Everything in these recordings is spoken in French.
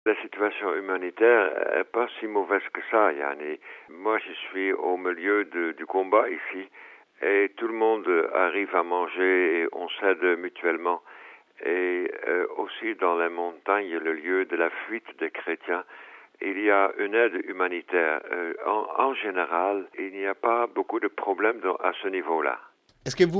La situation humanitaire n'est pas si mauvaise que ça, Yani. Moi, je suis au milieu du combat ici et tout le monde arrive à manger et on s'aide mutuellement. Et aussi dans les montagnes, le lieu de la fuite des chrétiens, il y a une aide humanitaire. En général, il n'y a pas beaucoup de problèmes à ce niveau-là. Est-ce que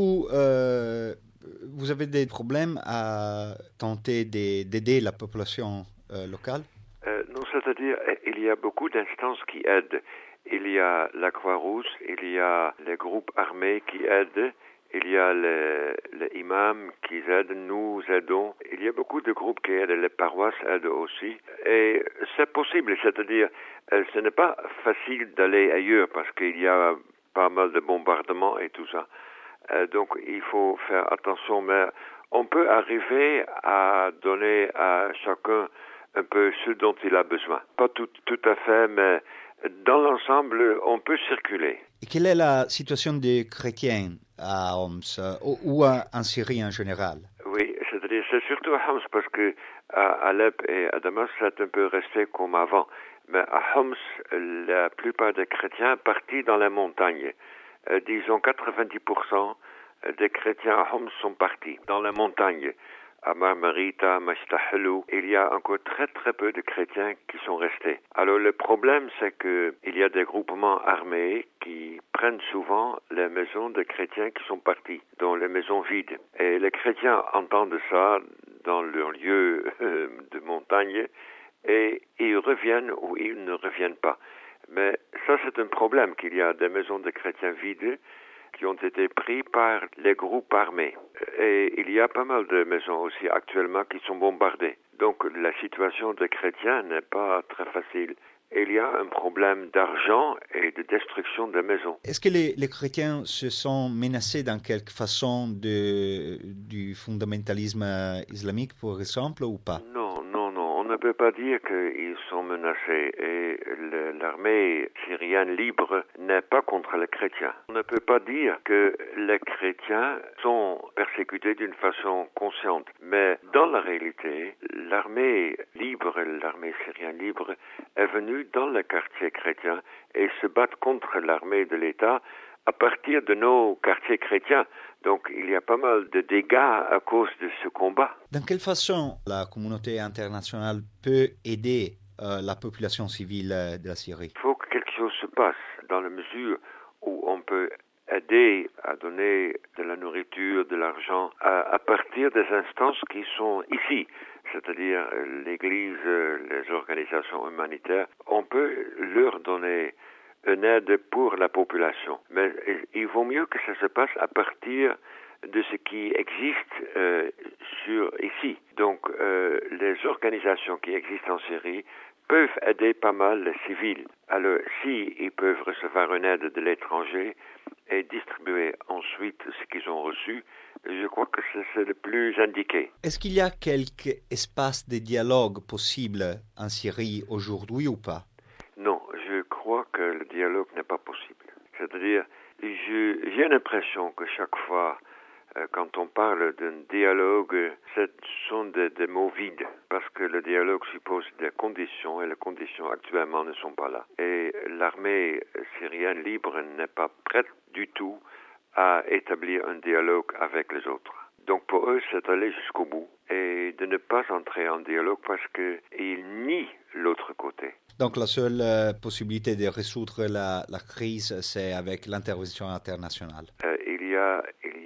vous avez des problèmes à tenter d'aider la population locale? Non, c'est-à-dire, il y a beaucoup d'instances qui aident. Il y a la Croix-Rouge, il y a les groupes armés qui aident, il y a les imams qui aident, nous aidons. Il y a beaucoup de groupes qui aident, les paroisses aident aussi. Et c'est possible, c'est-à-dire, ce n'est pas facile d'aller ailleurs parce qu'il y a pas mal de bombardements et tout ça. Donc, il faut faire attention, mais on peut arriver à donner à chacun un peu ce dont il a besoin. Pas tout à fait, mais dans l'ensemble, on peut circuler. Et quelle est la situation des chrétiens à Homs ou en Syrie en général? Oui, c'est-à-dire c'est surtout à Homs parce que à Alep et à Damas, c'est un peu resté comme avant. Mais à Homs, la plupart des chrétiens partis dans les montagnes. Disons 90% des chrétiens à Homs sont partis dans les montagnes. À Marmarita, Mashtahalou, il y a encore très très peu de chrétiens qui sont restés. Alors le problème, c'est que il y a des groupements armés qui prennent souvent les maisons de chrétiens qui sont partis, dont les maisons vides. Et les chrétiens entendent ça dans leur lieu de montagne et ils reviennent ou ils ne reviennent pas. Mais ça, c'est un problème qu'il y a des maisons de chrétiens vides qui ont été pris par les groupes armés. Et il y a pas mal de maisons aussi actuellement qui sont bombardées. Donc la situation des chrétiens n'est pas très facile. Il y a un problème d'argent et de destruction des maisons. Est-ce que les chrétiens se sont menacés dans quelque façon du fondamentalisme islamique, par exemple, ou pas? Non, non, non. On ne peut pas dire qu'ils sont menacés. Et l'armée syrienne libre n'est pas contre les chrétiens. On ne peut pas dire que les chrétiens sont persécutés d'une façon consciente. Mais dans la réalité, l'armée libre, l'armée syrienne libre, est venue dans les quartiers chrétiens et se battre contre l'armée de l'État à partir de nos quartiers chrétiens. Donc il y a pas mal de dégâts à cause de ce combat. De quelle façon la communauté internationale peut aider la population civile de la Syrie? Il faut que quelque chose se passe dans la mesure où on peut aider à donner de la nourriture, de l'argent à partir des instances qui sont ici, c'est-à-dire l'Église, les organisations humanitaires. On peut leur donner une aide pour la population. Mais il vaut mieux que ça se passe à partir de ce qui existe ici. Donc, les organisations qui existent en Syrie peuvent aider pas mal les civils. Alors, si ils peuvent recevoir une aide de l'étranger et distribuer ensuite ce qu'ils ont reçu, je crois que c'est le plus indiqué. Est-ce qu'il y a quelques espaces de dialogue possibles en Syrie aujourd'hui ou pas? Non, je crois que le dialogue n'est pas possible. C'est-à-dire, j'ai l'impression que chaque fois, quand on parle d'un dialogue, ce sont des mots vides, parce que le dialogue suppose des conditions, et les conditions actuellement ne sont pas là. Et l'armée syrienne libre n'est pas prête du tout à établir un dialogue avec les autres. Donc pour eux, c'est aller jusqu'au bout et de ne pas entrer en dialogue parce qu'ils nient l'autre côté. Donc la seule possibilité de résoudre la crise, c'est avec l'intervention internationale. Il y a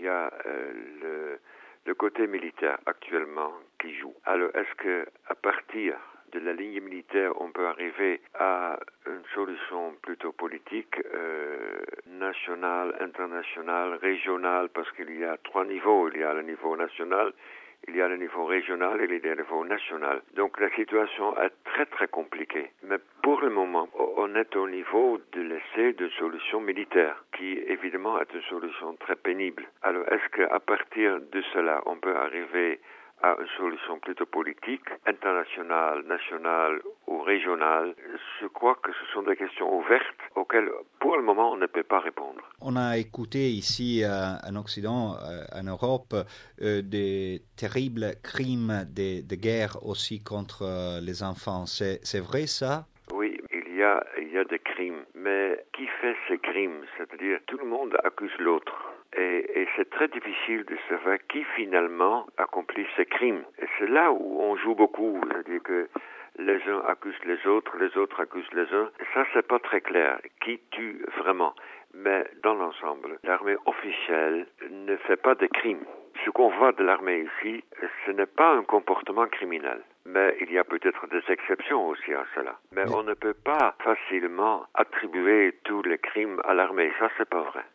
le côté militaire actuellement qui joue. Alors est-ce que à partir de la ligne militaire, on peut arriver à une solution plutôt politique, nationale, internationale, régionale, parce qu'il y a 3 niveaux. Il y a le niveau national, il y a le niveau régional et il y a le niveau national. Donc la situation est très très compliquée. Mais pour le moment, on est au niveau de l'essai d'une solution militaire, qui évidemment est une solution très pénible. Alors est-ce qu'à partir de cela, on peut arriver à une solution plutôt politique, internationale, nationale ou régionale. Je crois que ce sont des questions ouvertes auxquelles, pour le moment, on ne peut pas répondre. On a écouté ici en Occident, en Europe, des terribles crimes de guerre aussi contre les enfants. C'est vrai ça? Oui, il y a des crimes, mais qui fait ces crimes? C'est-à-dire, tout le monde accuse l'autre. Et c'est très difficile de savoir qui finalement accomplit ces crimes. Et c'est là où on joue beaucoup. C'est-à-dire que les uns accusent les autres accusent les uns. Et ça, c'est pas très clair. Qui tue vraiment? Mais dans l'ensemble, l'armée officielle ne fait pas de crimes. Ce qu'on voit de l'armée ici, ce n'est pas un comportement criminel. Mais il y a peut-être des exceptions aussi à cela. Mais on ne peut pas facilement attribuer tous les crimes à l'armée. Ça, c'est pas vrai.